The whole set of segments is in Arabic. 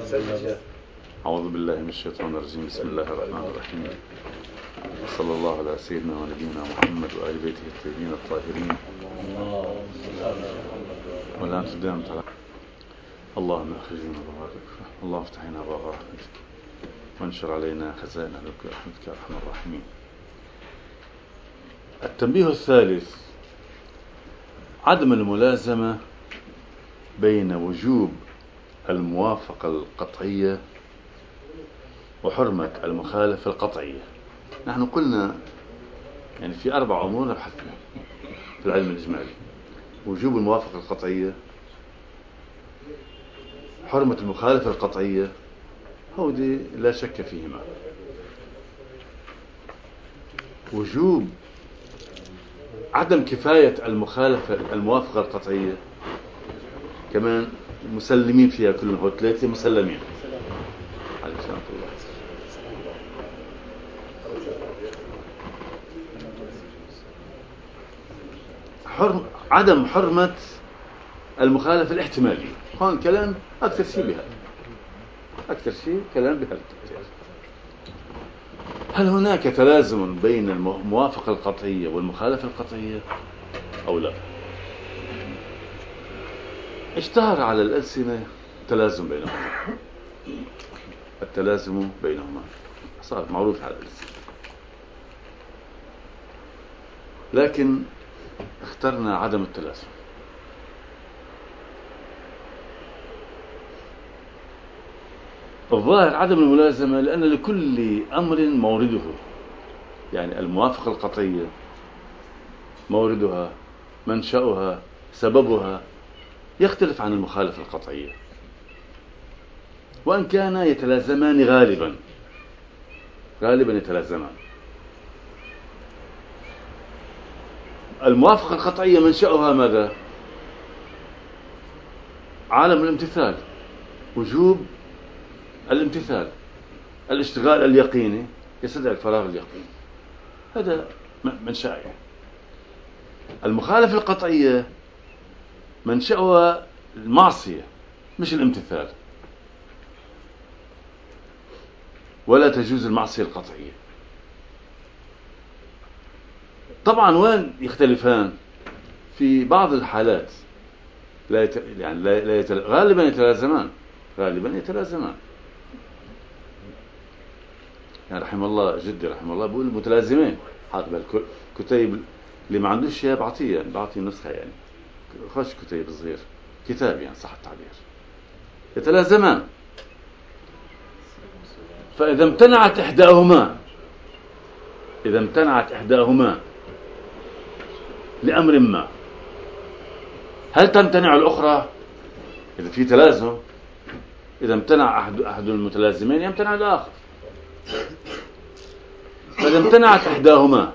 أعوذ بالله من الشيطان الرجيم. بسم الله الرحمن الرحيم. صلى الله على سيدنا ونبينا محمد وآل بيته الطيبين الطاهرين. والآن تبدأ تعالى. اللهم أخرجنا بغضبك، اللهم افتح لنا أبواب رحمتك، وانشر علينا خزائن رحمتك يا أرحم الراحمين. التنبيه الثالث: عدم الملازمة بين وجوب الموافقة القطعية وحرمة المخالفة القطعية. نحن قلنا يعني في 4 أمور نبحث فيها في العلم الإجمالي: وجوب الموافقة القطعية، حرمة المخالفة القطعية، هودي لا شك فيهما. وجوب عدم كفاية الموافقة القطعية كمان مسلمين فيها كلهم، هو 3 مسلمين. عليكم السلام الله. عدم حرمة المخالفة الاحتمالية، هون كلام أكثر شيء بها، أكثر شيء كلام بها. هل هناك تلازم بين الموافقة القطعية والمخالفة القطعية أو لا؟ اشتهر على الألسنة التلازم بينهما، التلازم بينهما صار معروف على الألسنة، لكن اخترنا عدم التلازم. الظاهر عدم الملازمة لأن لكل أمر مورده، يعني الموافقة القطعية موردها، منشأها، سببها يختلف عن المخالفة القطعية، وأن كان يتلازمان غالبا يتلازمان. الموافقة القطعية منشأها ماذا؟ عالم الامتثال، وجوب الامتثال، الاشتغال اليقيني يستدعي الفراغ اليقيني، هذا منشأها. المخالفة القطعية منشأها المعصية مش الامتثال، ولا تجوز المعصية القطعية. طبعا وين يختلفان؟ في بعض الحالات غالبا يتلازمان. يعني رحم الله جدي رحمه الله بيقول متلازمين، حاط بالكتيب اللي ما عندوش شيء بعطيه نسخة، يعني خش كتيب صغير، كتاب يعني صح التعبير، يتلازمان. فإذا امتنعت إحداهما لأمر ما، هل تمتنع الأخرى؟ إذا في تلازم، إذا امتنع أحد المتلازمين يمتنع الآخر. فإذا امتنعت إحداهما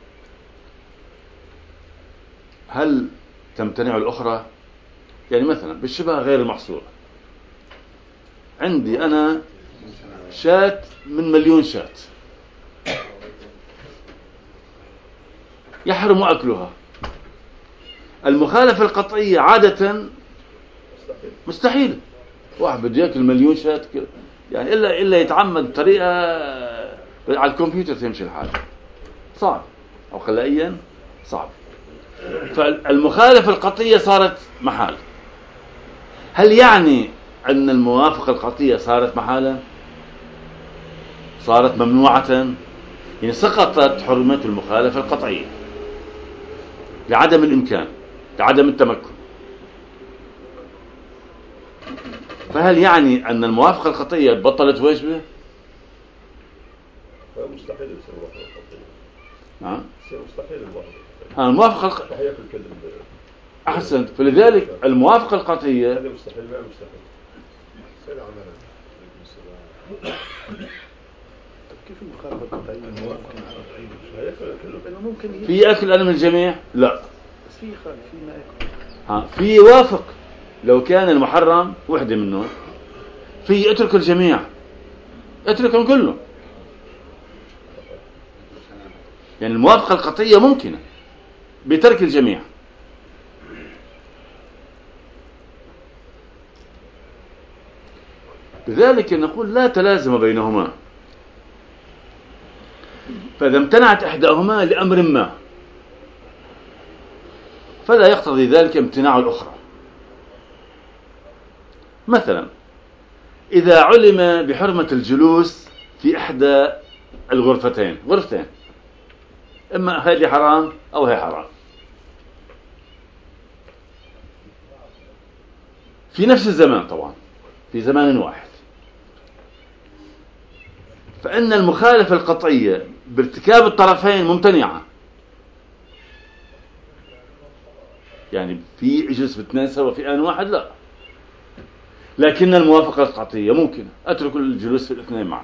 هل تمتنع الأخرى؟ يعني مثلا بالشبه غير المحصورة، عندي أنا شاة من 1,000,000 شاة، يحرم أكلها. المخالفة القطعية عادة مستحيل، واحد بده يأكل 1,000,000 شاة يعني إلا يتعمد طريقة على الكمبيوتر تمشي الحال، صعب، أو خلائيا صعب. فالمخالفة القطعية صارت محال. هل يعني أن الموافقة القطعية صارت محالا؟ صارت ممنوعة؟ يعني سقطت حرمة المخالفة القطعية لعدم الإمكان، لعدم التمكن. فهل يعني أن الموافقة القطعية بطلت واجبة؟ مستحيل يصير موافقة قطعية. نعم. مستحيل الموافقة أحسنت. فلذلك الموافقة القطعية هذا مستحيل، ما مستحيل. كيف المخالفة القطعية؟ ممكن في يأكل أنا من الجميع؟ لا. بس في خالف، في ما يأكل. في يوافق لو كان المحرم وحدة منه، في يترك الجميع، اتركهم كله. يعني الموافقة القطعية ممكنة بترك الجميع. لذلك نقول لا تلازم بينهما، فإذا امتنعت إحداهما لأمر ما فلا يقتضي ذلك امتناع الأخرى. مثلا إذا علم بحرمة الجلوس في إحدى الغرفتين، غرفتين، إما هذه حرام أو هي حرام، في نفس الزمان طبعا، في زمان واحد، فإن المخالفة القطعية بارتكاب الطرفين ممتنعة. يعني في يجلس باثنين سوا في آن واحد لا، لكن الموافقة القطعية ممكن أترك الجلوس في الاثنين معا.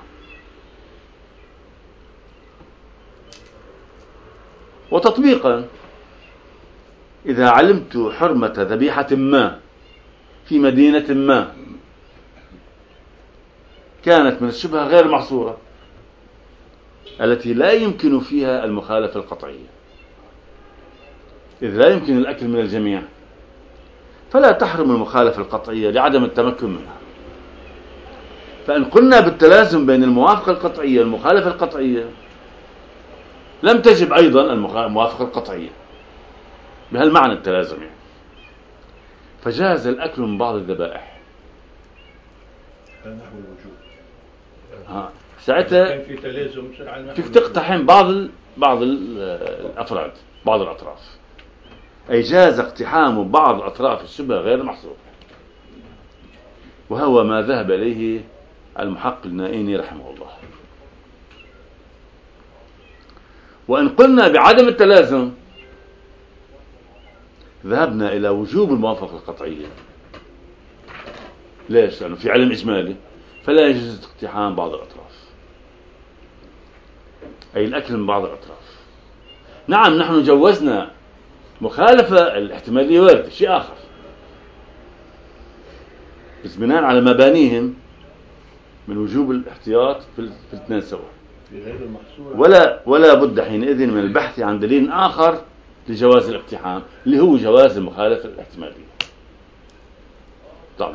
وتطبيقا إذا علمت حرمة ذبيحة ما في مدينة ما كانت من الشبهة غير محصورة التي لا يمكن فيها المخالفة القطعية، إذ لا يمكن الأكل من الجميع، فلا تحرم المخالفة القطعية لعدم التمكن منها. فإن قلنا بالتلازم بين الموافقة القطعية والمخالفة القطعية لم تجب أيضا الموافقة القطعية بهالمعنى التلازم يعني. فجاز الأكل من بعض الذبائح نحو الوجوب. ساعتها كان في تلازم كيف تقتحم بعض الأفراد، بعض الأطراف، أي جاز اقتحام بعض أطراف الشبهة غير محصور، وهو ما ذهب إليه المحقق النائيني رحمه الله. وإن قلنا بعدم التلازم ذهبنا إلى وجوب الموافقة القطعية. ليش؟ لأنه في علم إجمالي فلا يجوز اقتحام بعض الأطراف، أي الأكل من بعض الأطراف. نعم نحن جوزنا مخالفة الاحتمالية واردة، شيء آخر، بس بناء على مبانيهم من وجوب الاحتياط في الاثنين سوا، ولا بد حينئذ من البحث عن دليل آخر لجواز الاقتحام اللي هو جواز المخالفة الاحتمالية. طبعا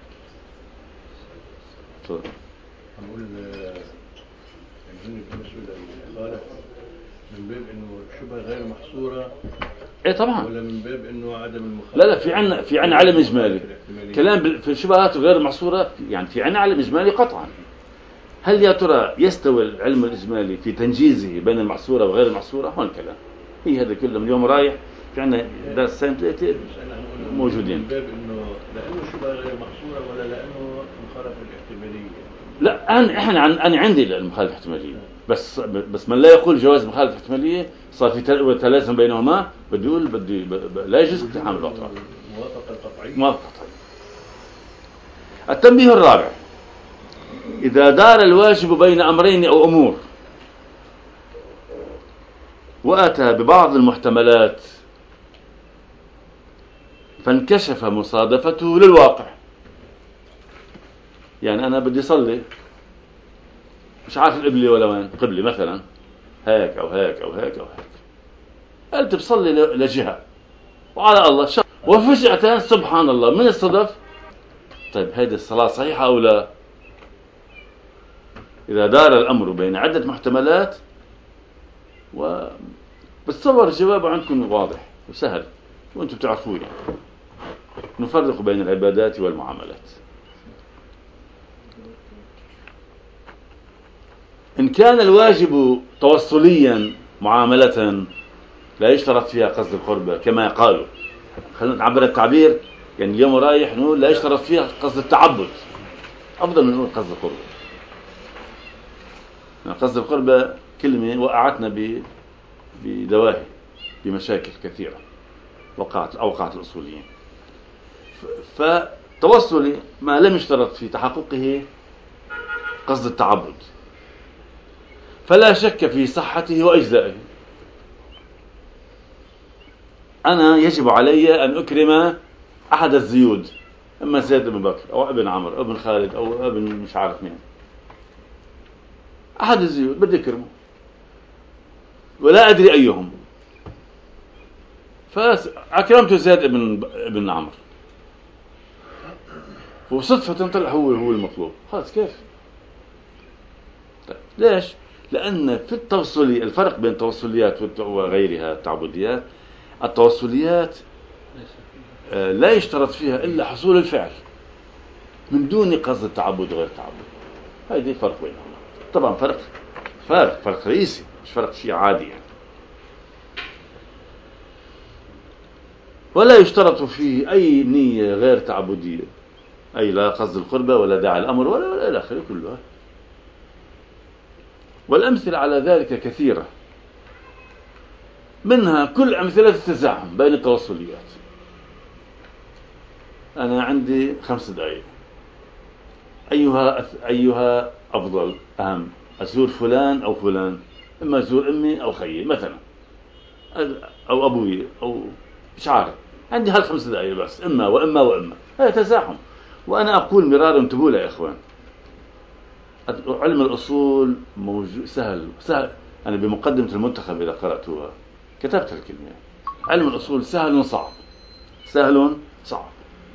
نقول يعني بالنسبة للمخالفة من باب انه الشبهة غير محصورة، ايه طبعا، ولا من باب انه عدم المخالفة؟ لا في عنا علم اجمالي، كلام في الشبهات غير محصورة، يعني في عنا علم اجمالي قطعا. هل يا ترى يستوي العلم الاجمالي في تنجيزه بين المحصورة وغير المحصورة؟ هون الكلام. هي هذا كله من اليوم رايح في عنا درس سنتين موجودين. من باب انه لانه الشبهة غير محصورة ولا لانه المخالفة الاحتمالية؟ لا، انا عندي المخالفة الاحتمالية، بس من لا يقول جواز المخالفة الاحتمالية صار في تلازم بينهما، بدي يقول لا يجوز اقتحام الأطراف. موافقة قطعية. موافقة قطعية. التنبيه الرابع: إذا دار الواجب بين أمرين أو أمور وأتى ببعض المحتملات فانكشف مصادفته للواقع. يعني أنا بدي صلي مش عارف القبلة ولا وين قبلي، مثلا هيك أو هيك أو هيك أو هيك، قلت بصلي لجهة وعلى الله وفجأة سبحان الله من الصدف، طيب هذه الصلاة صحيحة أو لا؟ إذا دار الأمر بين عدة محتملات بتصور الجواب عندكم واضح وسهل وأنتم بتعرفوه، يعني نفرق بين العبادات والمعاملات. إن كان الواجب توصليا معاملة لا يشترط فيها قصد القربة كما قالوا، خلينا نعبر التعبير، يعني اليوم رايح نقول لا يشترط فيها قصد التعبد، أفضل من نقول قصد القربة. قصد القربة كلمة وقعتنا بدواهي بمشاكل كثيرة أوقعت الأصوليين. فتوصلي ما لم يشترط في تحققه قصد التعبد فلا شك في صحته وأجزائه. أنا يجب علي أن أكرم أحد الزيود، إما زيد بن بكر أو ابن عمرو أو ابن خالد أو ابن مش عارف مين، أحد الزيود بدي أكرمه ولا أدري أيهم، فأكرمت زيد ابن عمرو. وصدفة طلع هو المطلوب، خلاص كيف؟ طيب ليش؟ لأن في التوصلي الفرق بين التوصليات وغيرها التعبديات، التوصليات لا يشترط فيها إلا حصول الفعل من دون قصد التعبد وغير التعبد. هذه فرق بينهما. طبعا فرق رئيسي، مش فرق شيء عادي يعني. ولا يشترط فيه أي نية غير تعبدية، أي لا قصد القربة ولا داعي الأمر ولا إلى آخره كلها. والأمثلة على ذلك كثيرة، منها كل أمثلة التزاحم بين التوصليات. أنا عندي 5 دقائق، أيها أفضل أهم، أزور فلان أو فلان، إما أزور أمي أو خيي مثلا، أو أبوي، أو مش عارف، عندي هال5 دقائق بس، إما وإما وإما. هذا تزاحم. وأنا أقول مرارا، انتبهوا يا إخوان، علم الأصول موجود سهل. أنا بمقدمة المنتخب إذا قرأتوها كتبت الكلمة. علم الأصول سهل صعب، سهل صعب.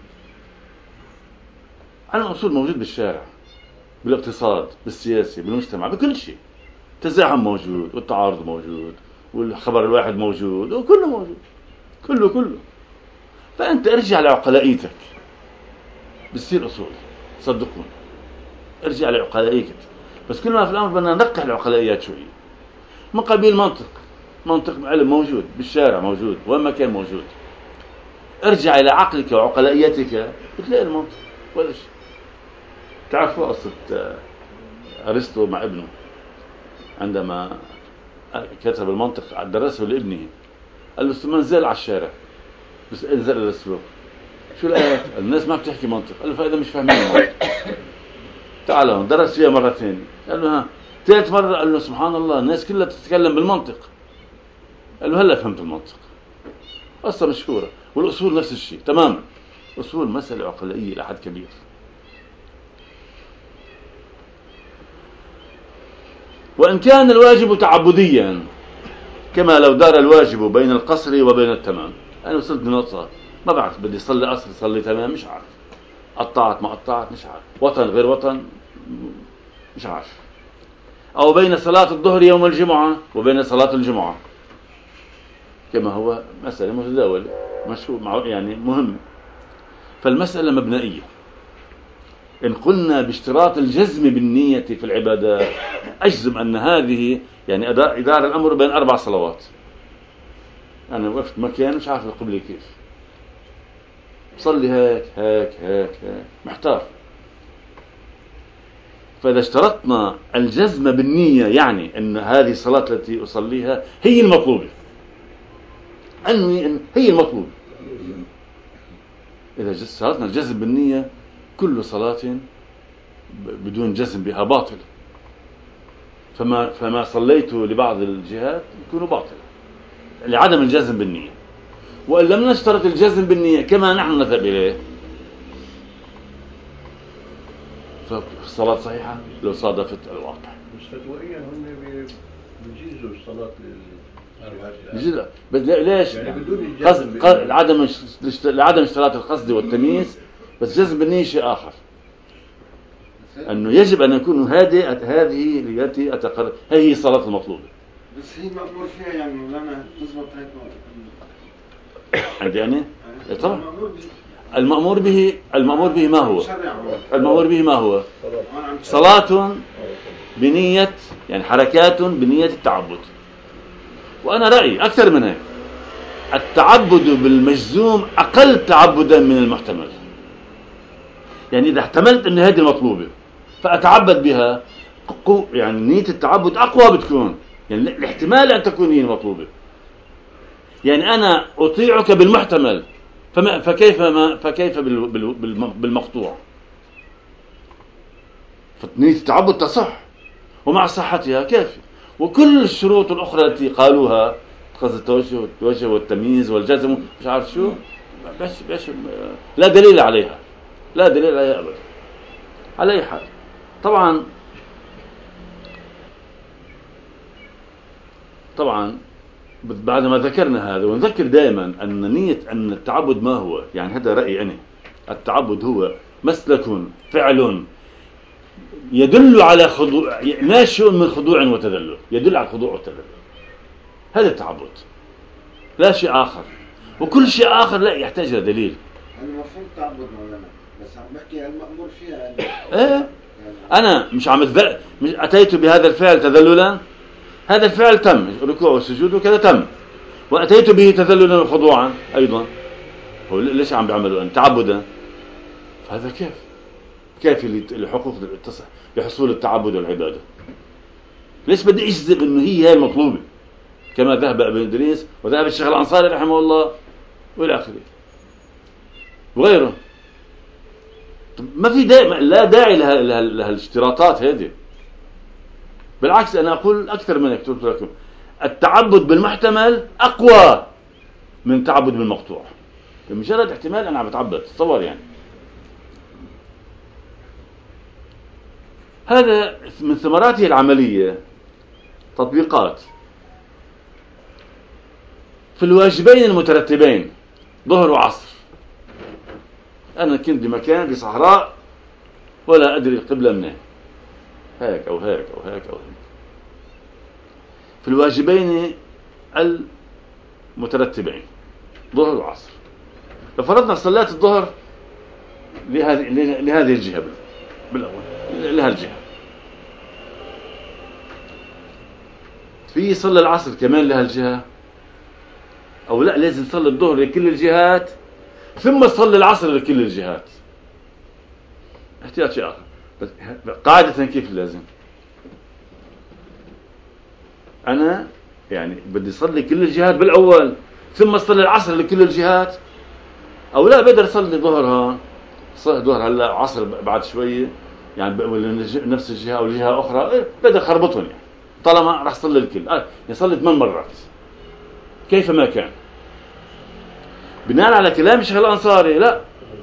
علم الأصول موجود بالشارع، بالاقتصاد، بالسياسة، بالمجتمع، بكل شيء. تزاحم موجود، والتعارض موجود، والخبر الواحد موجود، وكله موجود، كله. فأنت ارجع لعقلائيتك بتصير أصول، صدقون. ارجع لعقلائيتك. بس كل ما في الأمر بدنا نرقح العقلائيات شوي. من قبيل منطق علم موجود بالشارع، موجود وين ما كان موجود. ارجع إلى عقلك وعقلائيتك بتلاقي المنطق ولا شيء. تعرفوا قصة أرسطو مع ابنه عندما كتب المنطق، درسه لابنه، قال له ثم انزل على الشارع، بس انزل إلى السوق، شو الآيات؟ الناس ما بتحكي منطق. قال له فإذا مش فاهمين المنطق تعالوا. درس فيها مرة ثانية، قال له ها. ثالث مرة قال له سبحان الله الناس كلها تتكلم بالمنطق. قال له هلا فهمت المنطق. قصة مشهورة. والأصول نفس الشيء تماما. أصول مسألة عقلائية إلى حد كبير. وإن كان الواجب تعبديا، كما لو دار الواجب بين القصر وبين التمام. أنا وصلت بنقطة ما بعرف بدي صلي قصر صلي تمام، مش عارف. قطعت ما قطعت مش عارف. وطن غير وطن مش عارف. أو بين صلاة الظهر يوم الجمعة وبين صلاة الجمعة، كما هو مسألة متداولة مشهور يعني مهم. فالمسألة مبنائية. إن قلنا باشتراط الجزم بالنية في العبادات، أجزم أن هذه يعني إدارة الأمر بين 4 صلوات. أنا وقفت مكان مش عارف القبلة كيف، صلي هيك محتار. فإذا اشترطنا الجزم بالنية، يعني أن هذه الصلاة التي أصليها هي المطلوبة، أنوي أن هي المطلوبة. إذا اشترطنا الجزم بالنية، كل صلاة بدون جزم بها باطل. فما صليت لبعض الجهات يكون باطل لعدم الجزم بالنية. وإن لم نشترط الجزم بالنية كما نحن نذهب إليه، فالصلاة صحيحة لو صادفت الواقع. مش فتوائيا هم بيجيزوا الصلاة للجهات. ليش؟ يعني بدون لعدم اشتراط القصد والتمييز. بس جزم بالنية شيء آخر، أنه يجب أن يكون هذه التي أتقرر هي الصلاة المطلوبة. بس هي مأمور فيها يعني مولانا تزبط هيك عندي يعني طبعا المأمور به ما هو؟ المأمور به ما هو؟ صلاة بنية، يعني حركات بنية التعبد. وأنا رأيي أكثر من هيك، التعبد بالمجزوم أقل تعبدا من المحتمل. يعني إذا احتملت أن هذه المطلوبة فأتعبد بها، يعني نية التعبد أقوى بتكون، يعني الاحتمال أن تكون هي المطلوبة. يعني أنا أطيعك بالمحتمل، فكيف بالمقطوع؟ فنية التعبد تصح، ومع صحتها كافي. وكل الشروط الأخرى التي قالوها، قصد التوجه والتمييز والجزم مش عارف شو، لا دليل عليها، لا دليل عليها أبدا. على أي حال، طبعا بعد ما ذكرنا هذا، ونذكر دائما أن نية أن التعبد ما هو، يعني هذا رأيي أنا، التعبد هو مسلك فعل يدل على خضوع، ناشئ من خضوع وتذلل، يدل على الخضوع والتذلل. هذا التعبد، لا شيء آخر. وكل شيء آخر لا يحتاج إلى دليل. المفروض تعبد مولانا، بس عم بحكي المأمور فيها يعني. إيه؟ أنا مش أتيت بهذا الفعل تذللا، هذا الفعل تم، ركوع وسجود وكذا تم، وأتيت به تذللا وخضوعا أيضا. هو ليش عم بيعملوا أن تعبدا؟ هذا كيف الحقوق تصح لحصول التعبد والعبادة؟ ليش بدي أجزم إنه هي المطلوبة كما ذهب ابن إدريس وذهب الشيخ الأنصاري رحمه الله والى آخره وغيره؟ ما في لا داعي لها الاشتراطات هذه. بالعكس أنا أقول أكثر من قلت لكم، التعبد بالمحتمل أقوى من التعبد بالمقطوع. بمجرد احتمال أنا عم بتعبد، تصور يعني. هذا من ثمراته العملية تطبيقات في الواجبين المترتبين ظهر وعصر. أنا كنت بمكان بصحراء ولا أدري القبلة منين، هيك أو هيك أو هيك أو هيك. في الواجبين المترتبين ظهر وعصر، لو فرضنا صلاة الظهر لهذه الجهة بالأول، لهالجهة، في صلى العصر كمان لهالجهة، أو لا لازم صلي الظهر لكل الجهات ثم صلي العصر لكل الجهات. احتياط شيء آخر، بس قاعدة كيف لازم؟ أنا يعني بدي صلي كل الجهات بالأول ثم صلي العصر لكل الجهات، أو لا بقدر صلي ظهرها، صلي ظهر هلا عصر بعد شوية يعني نفس الجهة أو جهة أخرى، بقدر خربطهم يعني طالما راح صلي الكل. يصلي 8 مرات كيف ما كان، بناء على كلام الشيخ الأنصاري. لا،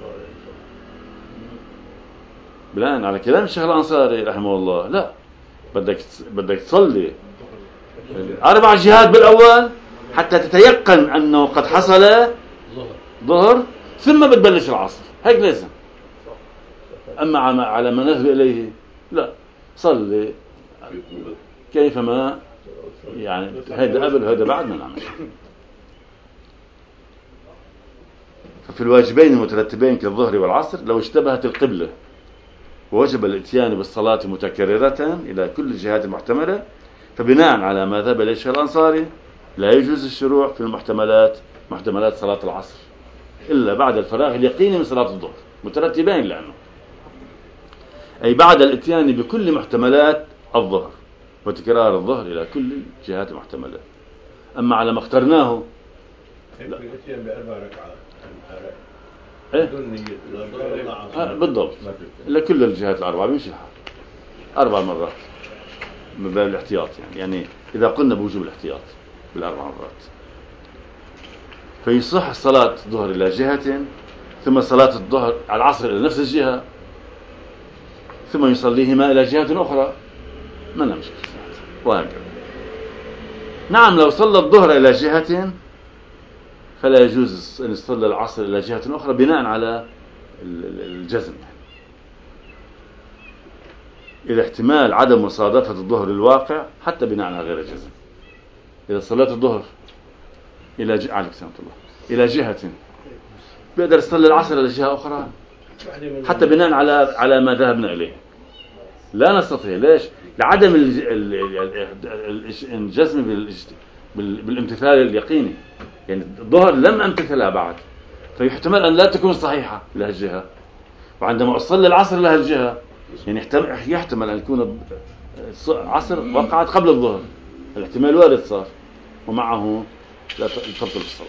بناء على كلام الشيخ الأنصاري رحمه الله، لا، بدك تصلي 4 جهات بالأول حتى تتيقن أنه قد حصل ظهر، ثم بتبلش العصر، هيك لازم. أما على ما نذهب إليه لا، صلي كيفما يعني، هذا قبل وهذا بعد ما نعمل. ففي الواجبين المترتبين كالظهر والعصر لو اشتبهت القبلة ووجب الاتيان بالصلاة متكررة إلى كل الجهات المحتملة، فبناء على ما ذهب إليه الشيخ الأنصاري لا يجوز الشروع في محتملات صلاة العصر إلا بعد الفراغ اليقيني من صلاة الظهر، مترتبين لأنه أي بعد الاتيان بكل محتملات الظهر وتكرار الظهر إلى كل الجهات المحتملة. أما على ما اخترناه الاتيان ب4 ركعات إيه؟ بالضبط لكل الجهات الأربعة بيمشي الحال 4 مرات من باب الاحتياط يعني إذا قلنا بوجوب الاحتياط بال4 مرات، فيصح الصلاة الظهر إلى جهة ثم صلاة الظهر على العصر إلى نفس الجهة ثم يصليهما إلى جهة أخرى، ما نمشي وهكذا. نعم، لو صلى الظهر إلى جهة فلا يجوز أن يصلي العصر إلى جهة أخرى بناء على الجزم يعني. إذا احتمال عدم مصادفة الظهر الواقع حتى بناء على غير الجزم. إذا صليت الظهر إلى جهة بيقدر يصلي العصر إلى جهة أخرى حتى بناء على ما ذهبنا إليه. لا نستطيع. ليش؟ لعدم الجزم بالامتثال اليقيني. يعني الظهر لم أمتثلها بعد، فيحتمل أن لا تكون صحيحة لهالجهة، وعندما أصلي العصر لهالجهة يعني يحتمل أن يكون العصر وقعت قبل الظهر، الاحتمال وارد صار، ومعه لا تبطل الصلاة.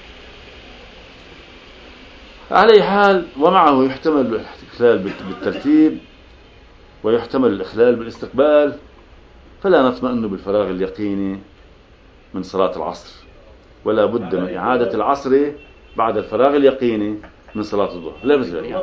على أي حال، ومعه يحتمل الإخلال بالترتيب ويحتمل الإخلال بالاستقبال، فلا نطمئن بالفراغ اليقيني من صلاة العصر، ولا بد من إعادة العصر بعد الفراغ اليقيني من صلاة الظهر. لا بد يعني.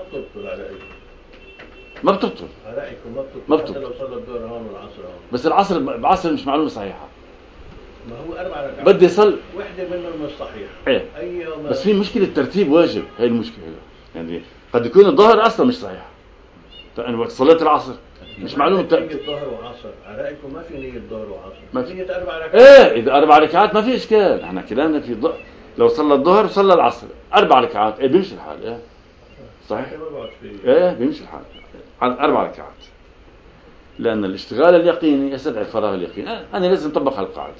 ما بتبطل. ما بتبطل. لو صلى الظهر هون والعصر هون. بس العصر مش معلومة صحيحة. ما هو 4 ركعات. بدي يصل. واحدة منهم مش صحيح. إيه. بس في مشكلة الترتيب واجب، هي المشكلة يعني. قد يكون الظهر أصلا مش صحيح، فأنا وقت صليت العصر مش معلوم نية ظهر وعصر، على رأيكم ما في نية ظهر وعصر، ما في في. نية 4 ركعات. إيه إذا 4 ركعات ما في إشكال، إحنا كلامنا في لو صلى الظهر وصلى العصر 4 ركعات إيه بيمشي الحال. إيه صحيح، ما بقعد فيه. إيه بيمشي الحال على 4 ركعات، لأن الاشتغال اليقيني يستدعي الفراغ اليقيني. أنا لازم أطبق هالقاعدة.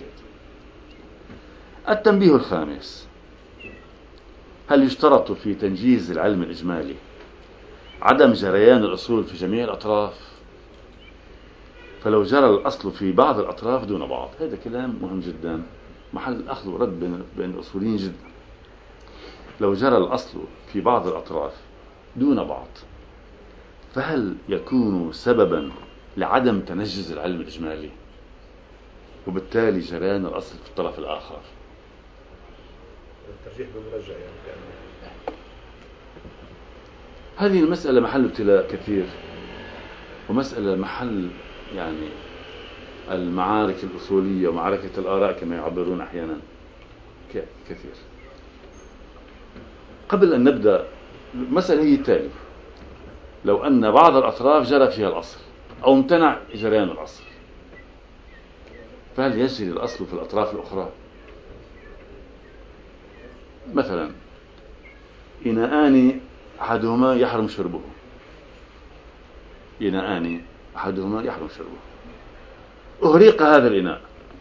التنبيه الخامس: هل يشترط في تنجيز العلم الإجمالي عدم جريان الأصول في جميع الأطراف؟ فلو جرى الأصل في بعض الأطراف دون بعض، هذا كلام مهم جدا، محل أخذ ورد بين الأصوليين جدا. لو جرى الأصل في بعض الأطراف دون بعض، فهل يكون سببا لعدم تنجز العلم الإجمالي وبالتالي جريان الأصل في الطرف الآخر؟ الترجيح بالمرجع يعني. هذه المسألة محل ابتلاء كثير، ومسألة محل يعني المعارك الأصولية ومعركة الآراء كما يعبرون أحيانا كثير. قبل أن نبدأ المسألة هي التالية: لو أن بعض الأطراف جرى فيها الأصل أو امتنع جريان الأصل، فهل يجري الأصل في الأطراف الأخرى؟ مثلا إناءان أحدهما يحرم شربه، إناءان أحدهما يحرم شربه، أهريق هذا الإناء،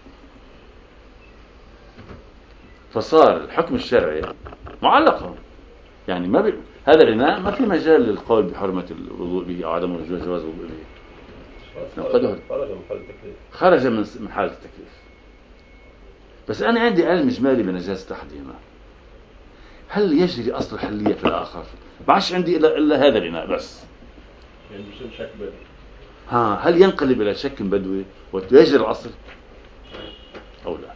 فصار الحكم الشرعي معلقا، يعني ما هذا الإناء ما في مجال للقول بحرمة الوضوء به أو عدم جواز الوضوء به، خرج من حالة التكليف. بس أنا عندي علم إجمالي بنجاسة أحدهما، هل يجري أصل الحلية في الآخر؟ ما عادش عندي إلا هذا الإناء بس، يعني بصير شك بدوي. هل ينقلب إلى شك بدوي ويجري الأصل أو لا؟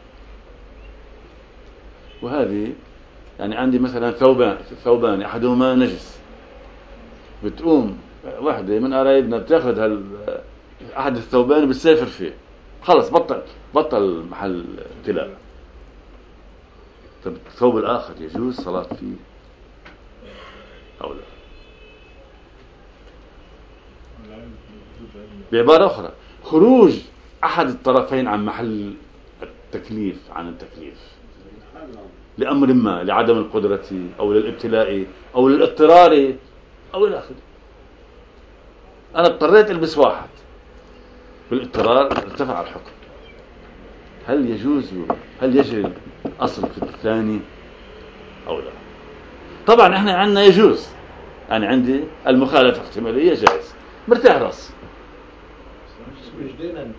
وهذه يعني عندي مثلا ثوبان أحدهما نجس، بتقوم واحدة من قرايبنا بتاخذ أحد الثوبان وبتسافر فيه، خلص بطل محل ابتلاء. طب الثوب الآخر يجوز صلاة فيه أو لا؟ بعبارة أخرى، خروج أحد الطرفين عن محل التكليف عن التكليف لأمر ما، لعدم القدرة أو للابتلاء أو للاضطرار أو إلى آخره. أنا اضطريت ألبس واحد، بالاضطرار ارتفع الحكم، هل يجري الأصل في الثاني أو لا؟ طبعا احنا عندنا يجوز، أنا عندي المخالفة احتمالية جائز، مرتاح رأس. مش دينا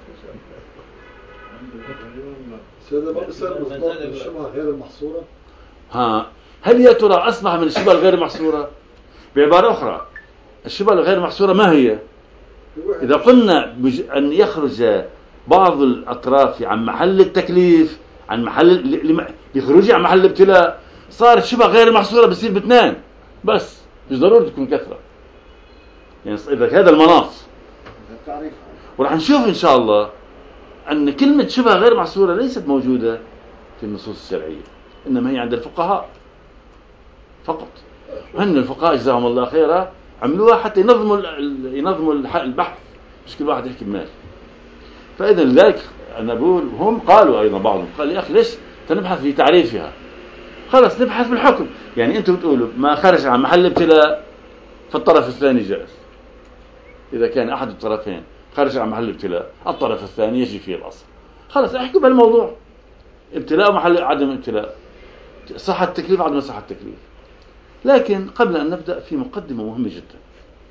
سيدنا ما بصير مصداق الشبهة غير المحصورة. هل يا ترى أصبح من الشبهة الغير محصورة؟ بعبارة أخرى، الشبهة الغير محصورة ما هي؟ إذا قلنا أن يخرج بعض الأطراف عن محل التكليف، عن محل يخرج عن محل الابتلاء، صارت شبهة غير محصورة بصير باثنين بس، مش ضروري تكون كثرة. يعني إذا هذا المناط، ورح نشوف إن شاء الله أن كلمة شبهة غير محصورة ليست موجودة في النصوص الشرعية، إنما هي عند الفقهاء فقط. وهن الفقهاء جزاهم الله خيرا عملوها حتى ينظموا البحث، مش كل واحد يحكي بمال. فإذا لذلك أنا أقول، هم قالوا أيضا بعضهم قال يا أخي ليش نبحث في تعريفها، خلص نبحث بالحكم. يعني أنتم بتقولوا ما خرج عن محل ابتلاء فالطرف الثاني جائز، إذا كان أحد الطرفين خرج عن محل ابتلاء الطرف الثاني يجي فيه الأصل، خلص احكوا بالموضوع، ابتلاء ومحل عدم ابتلاء، صحة التكليف عدم صحة التكليف. لكن قبل أن نبدأ في مقدمة مهمة جدا.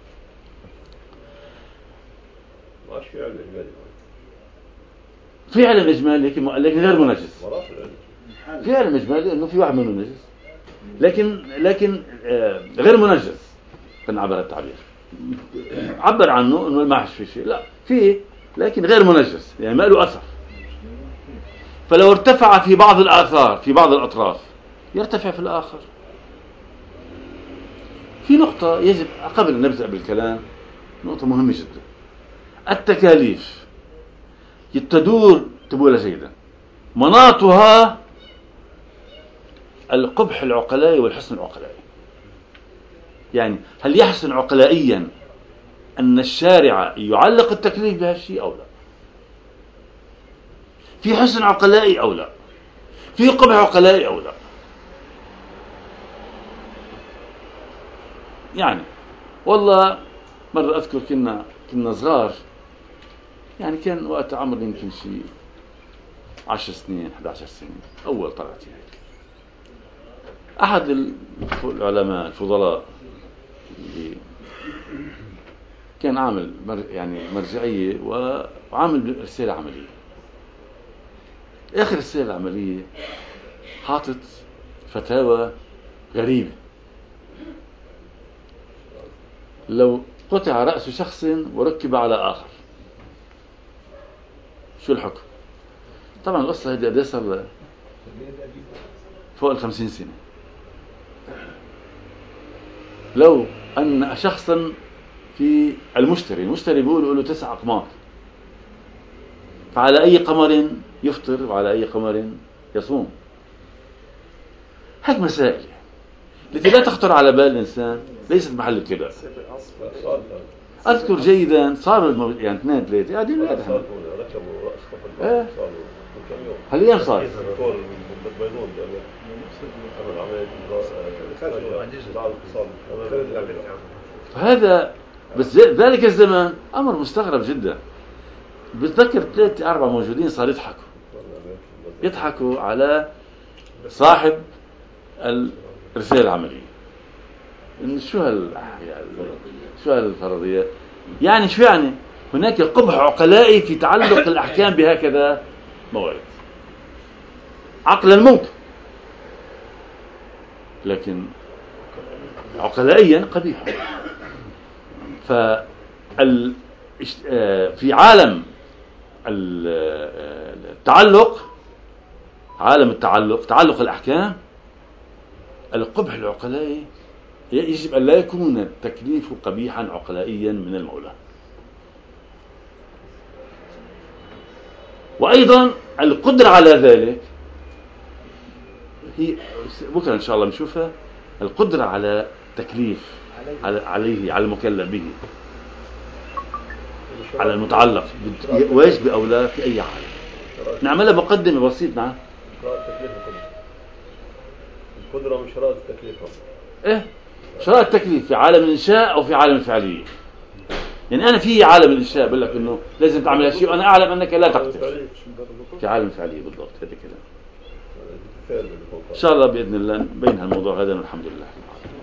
في علم إجمالي لكن غير منجز، في علم إجمالي أنه في واحد منه نجس لكن غير منجز، فنعبر التعبير عبر عنه أنه ما في شيء، لا فيه لكن غير منجز، يعني ما له أثر. فلو ارتفع في بعض الآثار في بعض الأطراف يرتفع في الآخر. في نقطة يجب قبل أن نبدأ بالكلام، نقطة مهمة جدا. التكاليف تدور تبولة جيدا، مناطها القبح العقلائي والحسن العقلائي. يعني هل يحسن عقلائيا أن الشارع يعلق التكليف بهالشيء أو لا؟ في حسن عقلائي أو لا؟ في قبح عقلائي أو لا؟ يعني والله مرة أذكر كنا صغار، يعني كان وقت عمري يمكن شيء 10 سنين 11 سنة، أول طلعت هيك. أحد العلماء الفضلاء اللي كان عامل يعني مرجعية وعامل رسالة عملية، آخر رسالة عملية حاطط فتاوى غريبة: لو قطع رأس شخص وركب على آخر شو الحكم؟ طبعا القصة هذه قد صار فوق 50 سنة. لو أن شخصا في المشتري بيقولوا له 9 أقمار، فعلى أي قمر يفطر وعلى أي قمر يصوم؟ هيك مسائل التي لا تخطر على بال الإنسان، ليست محل ابتلاء. أذكر جيدا صار يعني 2 3 قاعدين ركبوا رأس هل أيام صار هذا، بس ذلك الزمان أمر مستغرب جدا. بتذكر 3 4 موجودين صار يضحكوا على صاحب الرسالة العملية. إن شو هالفرضيات؟ يعني شو يعني؟ هناك قبح عقلائي في تعلق الأحكام بهكذا موارد، عقلا ممكن، لكن عقلائيا قبيح. في عالم تعلق الأحكام، القبح العقلائي يجب أن لا يكون التكليف قبيحا عقلائيا من المولى. وأيضا القدرة على ذلك هي بكرة إن شاء الله نشوفها، القدرة على تكليف على المكلف به، على المتعلق واجب أو لا في أي حال. نعملها مقدمة بسيط. نعم، القدرة من شرائط التكليف. إيه شرائط التكليف في عالم الإنشاء أو في عالم الفعلية. يعني أنا في عالم الإنشاء بقول لك إنه لازم تعمل هالشيء وأنا أعلم أنك لا تقدر. في عالم الفعلية بالضبط هذا كلام. إن شاء الله بإذن الله بين هالموضوع هذا، والحمد لله.